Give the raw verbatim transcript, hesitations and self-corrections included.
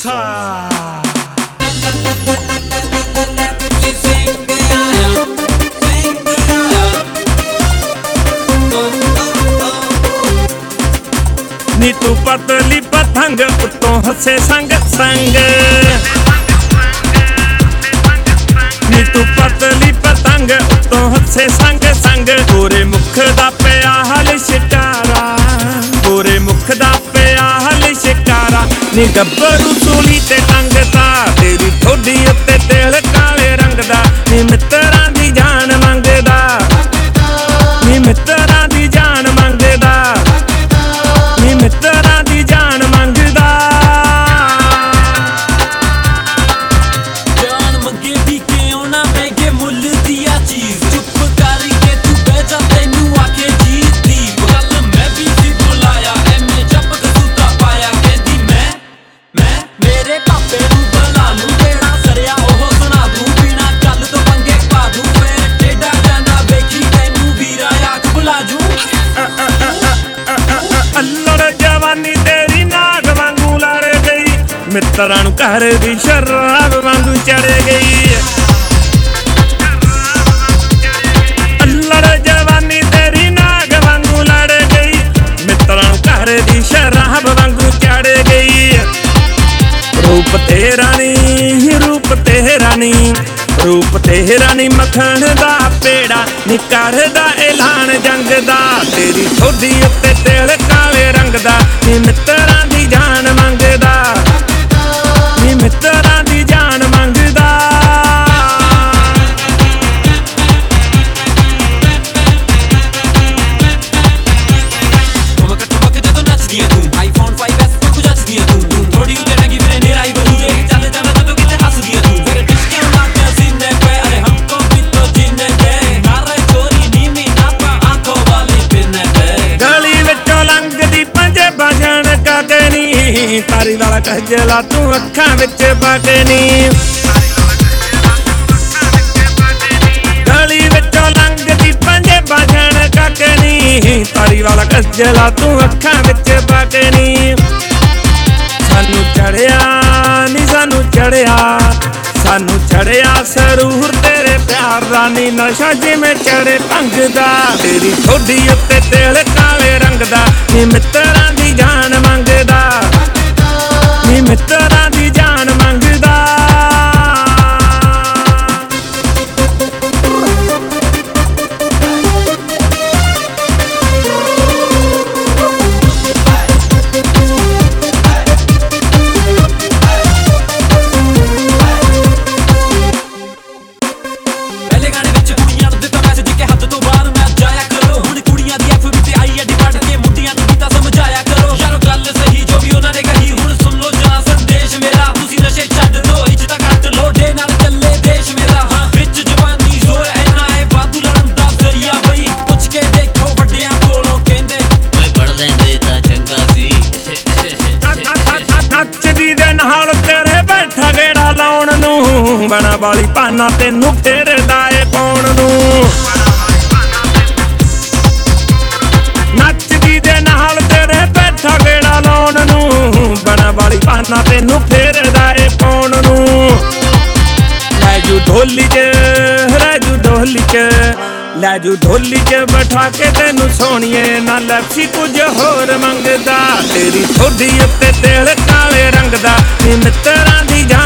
ਗੁੱਸਾ ਨੀ ਤੂੰ ਪਤਲੀ ਪਤੰਗ ਉੱਤੋਂ ਹੱਸੇ ਸੰਗ ਸੰਗ ਨੀ ਤੂੰ ਪਤਲੀ ਪਤੰਗ ਉੱਤੋਂ ਹੱਸੇ ਸੰਗ ਸੰਗ ਗੋਰੇ ਮੁਖ ਦਾ ਪਿਆ ਹਲ ਸ਼ਿਕਾਰਾ ਗੋਰੇ ਮੁਖ ਦਾ ਪਿਆ ਹਲ ਸ਼ਿਕਾਰਾ ਨੀ ਗੱਭਰੂ ਸੂਲੀ ਤੇ ਟੰਗਦਾ ਤੇਰੀ ਠੋਡੀ ਉੱਤੇ ਤੇਲ ਕਾਲੇ ਰੰਗ ਦਾ ਨੀ ਮਿੱਤਰਾਂ ਦੀ ਜਾਨ ਮੰਗਦਾ ਨੀ ਮਿੱਤਰਾਂ ਦੀ ਜਾਨ ਮੰਗਦਾ ਨੀ ਮਿੱਤਰਾਂ ਦੀ ਜਾਨ ਮੰਗਦਾ ਜਾਨ ਮੰਗੇ ਦੀ ਕਿਉਂ ਨਾ ਮਹਿੰਗੇ ਮੁੱਲ ਦੀ ਆ ਚੀਜ਼ ਚੁੱਪ ਕਰਕੇ ਤੂੰ ਬਹਿ ਜਾ ਤੈਨੂੰ ਆਖੇ ਜੀਤ ਦੀ ਗੱਲ ਮੈਂ ਵੀ ਸੀ ਬੁਲਾਇਆ ਐਵੇਂ ਜੱਪ ਕਸੂਤਾ ਪਾਇਆ ਕਹਿੰਦੀ ਮੈਂ ਮੈਂ ਮੇਰੇ ਪਾਪੇ ਨੂੰ ਬੁਲਾ ਲੂੰ ਜਿਹੜਾ ਸਰਿਆ ਉਹ ਸੁਣਾ ਦੂੰ ਬਿਨਾ ਗੱਲ ਤੋਂ ਪੰਗੇ ਪਾ ਦੂੰ ਫੇਰ ਟੇਡਾ ਜਾਣਾ ਵੇਖੀ ਤੈਨੂੰ ਵੀਰਾ ਆਖ ਬੁਲਾ ਜੂ ਅੱਲੜ ਜਵਾਨੀ ਤੇਰੀ ਨਾਗ ਵਾਂਗੂ ਲੜ ਗਈ ਮਿੱਤਰਾਂ ਨੂੰ ਘਰ ਦੀ ਸ਼ਰਾਬ ਵਾਂਗੂ ਚੜ ਗਈ ਅੱਲੜ ਜਵਾਨੀ ਤੇਰੀ ਨਾਗ ਵਾਂਗੂ ਲੜ ਗਈ ਮਿੱਤਰਾਂ ਨੂੰ ਘਰ ਦੀ ਸ਼ਰਾਬ ਵਾਂਗੂ ਚੜ ਗਈ ਰੂਪ ਤੇਰਾ ਨੀ ਰੂਪ ਤੇਰਾ ਨੀ ਰੂਪ ਤੇਰਾ ਨੀ ਮੱਖਣ ਦਾ ਪੇੜਾ ਨੀ ਕਰਦਾ ਐਲਾਨ ਜੰਗ ਦਾ ਤੇਰੀ ਠੋਡੀ ਉੱਤੇ ਤੇਲ ਕਾਲੇ ਰੰਗ ਦਾ ਨੀ ਮਿੱਤਰਾਂ ਦੀ ਜਾਨ ਮੰਗਦਾ ਨੀ ਮਿੱਤਰਾਂ ਦੀ ਜਾਨ ਮੰਗਦਾ ਠੁਮਕ ਠੁਮਕ ਜਦੋਂ ਨੱਚਦੀ ਆਂ ਤੂੰ ਆਈਫੋਨ ਫਾਈਵ ਐਸ ਤੋਂ ਜੱਜਦੀ ਆਂ ਤੂੰ ਤੂੰ ਥੋੜੀ ਉੱਤੇ ਲੱਗੀ ਮੇਰੇ ਨੇਰਾ ਹੀ ਬਦੂ ਜੇ ਚੱਲ ਜਾਣਾ ਜਦੋਂ ਕਿਤੇ ਹੱਸਦੀ ਆਂ ਤੂੰ ਫਿਰ ਡਿਸਕਿਉਂ ਲਾਤੇ ਸੀਨੇ ਪੇ ਅਰੇ ਹਮਕੋ ਵੀ ਤੋ ਜੀਨੇ ਦੇ ਨਾਰੇ ਚੋਰੀ ਨੀਵੀਂ ਨਾਪਾ ਆਂਖੋਂ ਵਾਲੀ ਪਿੰਨੇ ਤੇ ਗਲੀ ਵਿੱਚੋਂ ਲੰਘਦੀ ਪੰਜੇ ਬਾਜਣ ਕਾਕੇ ਨੀ ਤਾਰੀ ਵਾਲਾ ਕਹਜਲਾ ਤੂੰ ਅੱਖਾਂ ਵਿੱਚ ਬਾਕੇ ਨੀ ਗਲੀ ਵਿੱਚੋਂ ਲੰਘਦੀ ਪੰਜੇ ਬਾਜਣ ਕਾਕੇ ਨੀ ਤਾਰੀ ਵਾਲਾ ਕਹਜਲਾ ਤੂੰ ਅੱਖਾਂ ਵਿੱਚ ਬਾਕੇ ਨੀ ਸਾਨੂੰ ਚੜਿਆ ਨੀ ਸਾਨੂੰ ਚੜਿਆ ਸਾਨੂੰ ਚੜਿਆ ਸਰੂਰ ਤੇਰੇ ਪਿਆਰ ਦਾ ਨੀ ਨਸ਼ਾ ਜਿਵੇਂ ਚੜੇ ਭੰਗ ਦਾ ਤੇਰੀ ਠੋਡੀ ਉੱਤੇ ਤੇਲ ਕਾਲੇ ਰੰਗ ਦਾ ਨੀ ਮਿੱਤਰਾਂ ਦੀ ਜਾਨ ਮੰਗਦਾ ਨੀ ਮਿੱਤਰਾਂ ਦੀ ਜਾਨ ਮੰਗਦਾ ਪਹਿਲੇ ਗਾਣੇ ਵਿੱਚ ਕੁੜੀਆਂ ਨੂੰ ਦਿੱਤਾ ਮੈਸੇਜ ਕਿ ਹੱਦ ਤੋਂ ਬਾਹਰ ਮੈਂ ਜਾਇਆ ਕਰੋ ਹੁਣ ਕੁੜੀਆਂ ਦੀ ਐਫ ਵੀ ਤੇ ਆਈ ਐ ਡਿਵਾਈਡ ਕੇ ਮੁੰਡਿਆਂ ਨੂੰ ਵੀ ਤਾਂ ਸਮਝਾਇਆ ਕਰੋ ਯਾਰੋ ਗੱਲ ਸਹੀ ਜੋ ਵੀ ਉਹਨਾਂ ਨੇ ਕਹੀ ਹੁਣ ਸੁਣ ਲੋ ਜਰਾ ਸੰਦੇਸ਼ ਮੇਰਾ ਤੁਸੀਂ ਨਸ਼ੇ ਛੱਡ ਦੋ ਇੱਜ਼ਤਾਂ ਕੱਟ ਲੋ ਡੇ ਨਾਲ ਚੱਲੇ ਦੇਸ਼ ਮੇਰਾ ਹਾਂ ਵਿੱਚ ਜਵਾਨੀ ਜ਼ੋਰ ਐਨਾ ਹੈ ਵਾਧੂ ਲੜਨ ਦਾ ਜ਼ਰੀਆ ਬਈ ਪੁੱਛ ਕੇ ਦੇਖੋ ਵੱਡਿਆਂ ਕੋਲੋਂ ਕਹਿੰਦੇ ਓਏ ਪੜ ਲੈਂਦੇ ਤਾਂ ਚੰਗਾ ਸੀ ਨੱਚਦੀ ਦੇ ਨਾਲ ਤੇਰੇ ਬੈਠਾ ਗੇੜਾ ਲਾਉਣ ਨੂੰ ਬਣਾ ਵਾਲੀ ਪਾਨਾ ਤੈਨੂੰ ਫੇਰਦਾ ਏ ਪਾਉਣ ਨੂੰ ਨੱਚਦੀ ਦੇ ਨਾਲ ਤੇਰੇ ਬੈਠਾ ਗੇੜਾ ਲਾਉਣ ਨੂੰ ਬਣਾ ਵਾਲੀ ਪਾਨਾ ਤੈਨੂੰ ਫੇਰਦਾ ਏ ਪਾਉਣ ਨੂੰ ਲੈ ਜੂ ਢੋਲੀ ਚ ਲੈ ਜੂ ਢੋਲੀ ਚ ਲੈ ਜੂ ਢੋਲੀ ਚ ਬਿਠਾ ਕੇ ਤੈਨੂੰ ਸੋਹਣੀਏ ਨਾ ਲੈਪਸੀ ਕੁਝ ਹੋਰ ਮੰਗਦਾ ਤੇਰੀ ਠੋਡੀ ਉੱਤੇ ਤੇਲ ਕਾਲੇ ਰੰਗ ਦਾ ਨੀ ਮਿੱਤਰਾਂ ਦੀ ਜਾਨ